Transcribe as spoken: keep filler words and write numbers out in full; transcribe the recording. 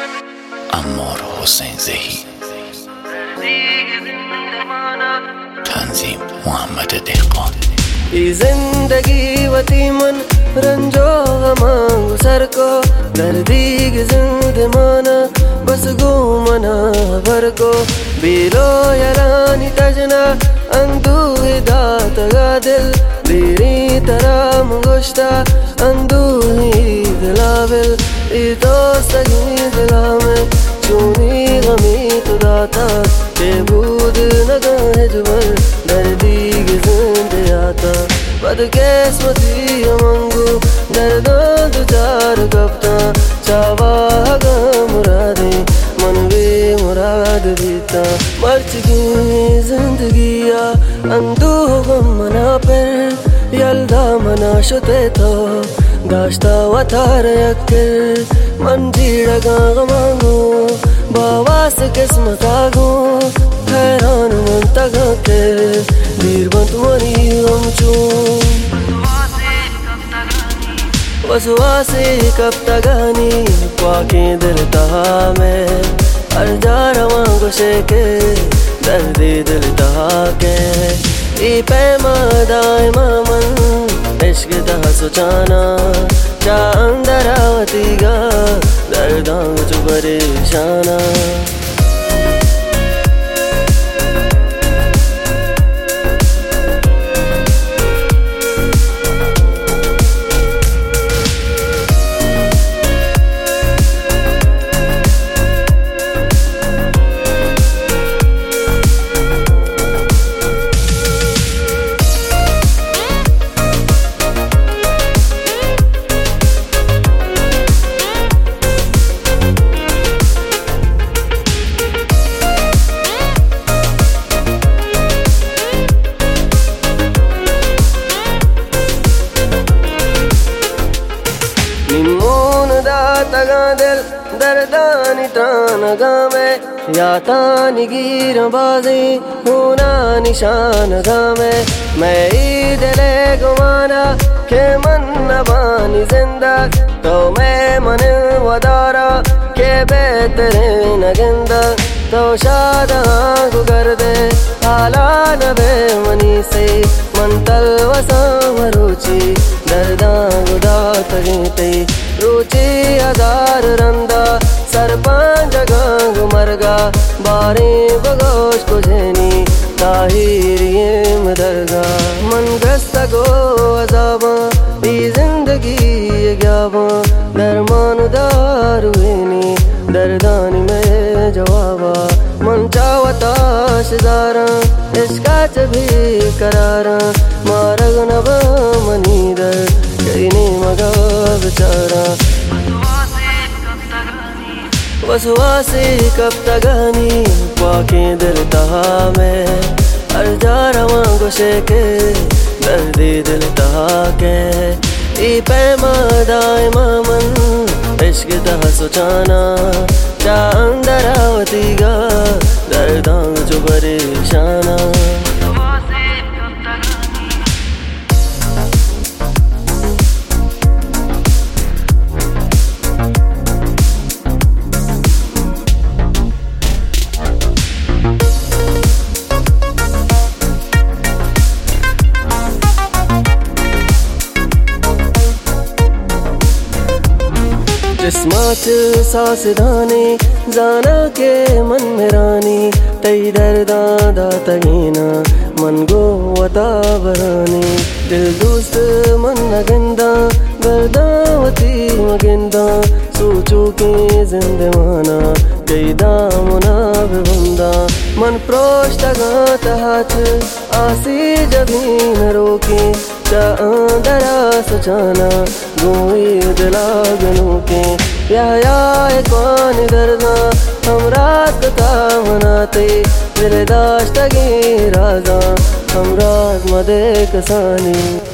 अमर हुसैन ज़ही, तंजीम मोहम्मद देहकान। जिंदगी वती मन रंजो मांगू सर को दर्दीग जिंद माना बस घूमना भर को बिलो यारानी तजना अंदू दात गा दिल दीरी तरह मुगुश्ता अंदू ही दिलाविल इतो सगी दिला में चूनी गमी तो दाता के बूद नगा जबर दर्दीग जिंद आता बदकिस्मती मंगू दर्दा दो चार कप्ता चावागा मुरादे मन वे मुराद बीता मर्च की जिंदगिया अंदू गम मना पर यल्दा मना शुते तो दाश्ता वतार यक्कर मन जीड़गा गमांगो बावास किस्मत आगो हैरान मन तगा के दीर बंत मनी गमचू वसवासे कब तगानी क्वाके दिल तहा में हर जा रवां गुशे के दर्दे दिल तहा के ई पैमा दायमा मन इश्क तहा सुचाना जा अंदर आवती गा दर्दां जो परेशाना। तगा दिल दर्दानी तान गामे या तानी गिर बाजी होना निशान गामे मैं दिले गुमाना के मन नबानी जिंदा तो मैं मन वदारा के बेहतरीन गिंदा तो शादा को कर दे हाला नबे मनी से मन तल वसा रुचि दर्दा गुदा तगीते रुचि हजार रंदा सरपंच गंग मरगा बारे बगोश को जेनी ताहिरिये मदरगा मन गस्त गो अजाबा ई जिंदगी ग्याबा दरमान दारुनी दर्दानी में जवाबा मन चावता शिजारा इश्काच भी करारा मारग नब मनीदर कईने मगा बेचारा वसवासे कब तगानी क्वाके दिल तहा में हर जा रवां गुशे के दर्दे दिल तहा के ई पैमा दायमा मन इश्क तहा सुचाना जा अंदर आवती गा दर्दां जो परेशाना। जिस्मात सास दाने जाना के मन में रानी तई दर्दा दाता गीना मन गो वता बरानी दिल दोस्त मन नगंदा गर्दावती मगिंदा सोचो के जिंदवाना कई दामना बंदा मन प्रोष्ट गात हाथ आसी जभी न रोके दरा सुचाना गोई दिलागनों के या कौन दर्दा हम रात का मनाते दिल दाश्त की राजा हम रात मदे कसानी।